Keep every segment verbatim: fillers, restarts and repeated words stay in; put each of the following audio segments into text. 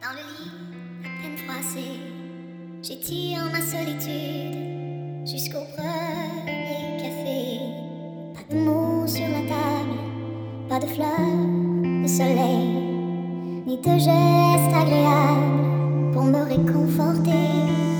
Dans le lit, à peine froissé, j'étire ma solitude jusqu'au premier café. Pas de mots sur la table, pas de fleurs, de soleil, ni de gestes agréables pour me réconforter.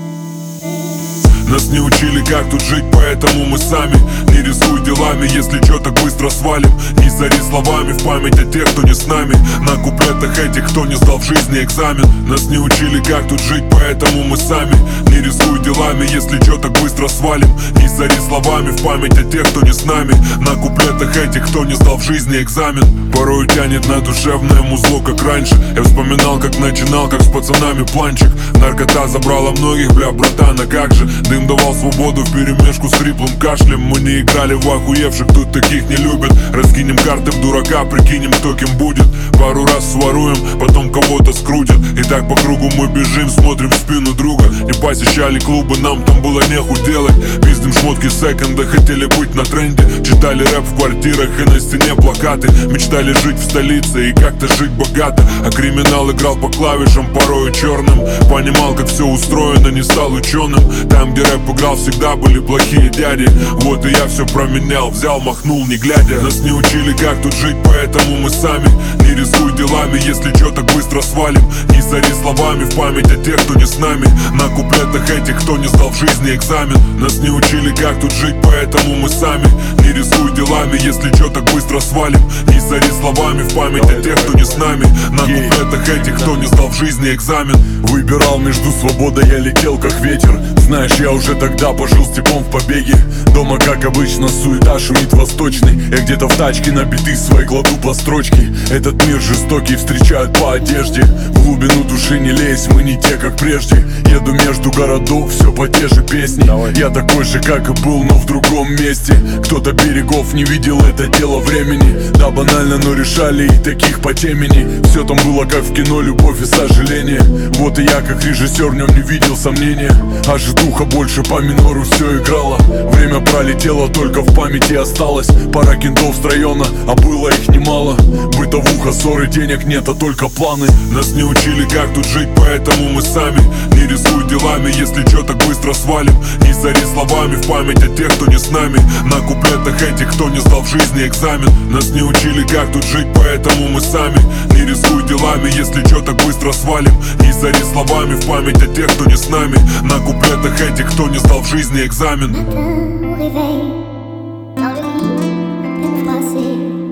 Нас не учили, как тут жить, поэтому мы сами. Не рискуй делами, если чё, так быстро свалим. Не зари словами в память о тех, кто не с нами. На куплетах этих, кто не сдал в жизни экзамен. Нас не учили, как тут жить, поэтому мы сами. Не рискуй делами, если чё, так быстро свалим. Не зари словами в память о тех, кто не с нами. На куплетах этих, кто не сдал в жизни экзамен. Порой тянет на душевное музло, как раньше. Я вспоминал, как начинал, как с пацанами планчик. Наркота забрала многих, бля, братан, а как же? Дым давал свободу вперемешку с хриплым кашлем. Мы не играли в охуевших, тут таких не любят. Раскинем карты в дурака, прикинем, кто кем будет. Пару раз своруем, потом кого-то скрутят. И так по кругу мы бежим, смотрим в спину друга. Не посещали клубы, нам там было нехуй делать. Пиздим шмотки секонда, хотели быть на тренде. Читали рэп в квартирах и на стене плакаты. Мечтали жить в столице и как-то жить богато. А криминал играл по клавишам, порою черным. Понимал, как все устроено, не стал ученым. Там, где рэп играл, всегда были плохие дяди. Вот и я все променял, взял, махнул, не глядя. Нас не учили, как тут жить, поэтому мы сами. Не рискуй делами, если чё, так быстро свалим. Не зари словами в память о тех, кто не с нами. На куплетах этих, кто не сдал в жизни экзамен. Нас не учили, как тут жить, поэтому мы сами. Не рискуй делами, если чё, так быстро свалим. Не зари словами в память о тех, кто не с нами. На куплетах этих, кто не сдал в жизни экзамен. Выбирал между свободой, я летел как ветер. Знаешь, я уже тогда пожил с типом в побеге. Дома, как обычно, суета шумит восточный. Я где-то в тачке на биты свои кладу по строчке. Этот мир жестокий, встречают по одежде. В глубину души не лезь, мы не те, как прежде. Еду между городов, все по те же песни. Я такой же, как и был, но в другом месте. Кто-то берегов не видел, это дело времени. Да, банально, но решали и таких по темени. Все там было как в кино, любовь и сожаление. Вот и я, как режиссер, в нем не видел сомнения. Аж духа больше по минору все играло. Время пролетело, только в памяти осталось. Пара кентов с района, а было их немало. Бытовуха, ссоры, денег нет, а только планы. Нас не учили, как тут жить, поэтому мы сами. Не рискуй делами, если чё, так быстро свалим. Не зари словами в память о тех, кто не с нами. На куплетах этих, кто не сдал в жизни экзамен. Нас не учили, как тут жить, поэтому мы сами. Не рискуй делами, если чё, так быстро свалим. Не зари словами в память о тех, кто не с нами. На куплетах этих, кто не сдал в жизни экзамен. Matin au réveil, dans le lit, à peine froissé,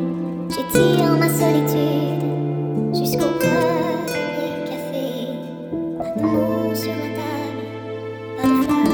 j'étire ma solitude jusqu'au premier café. Pas de mots sur la table, pas de fleurs.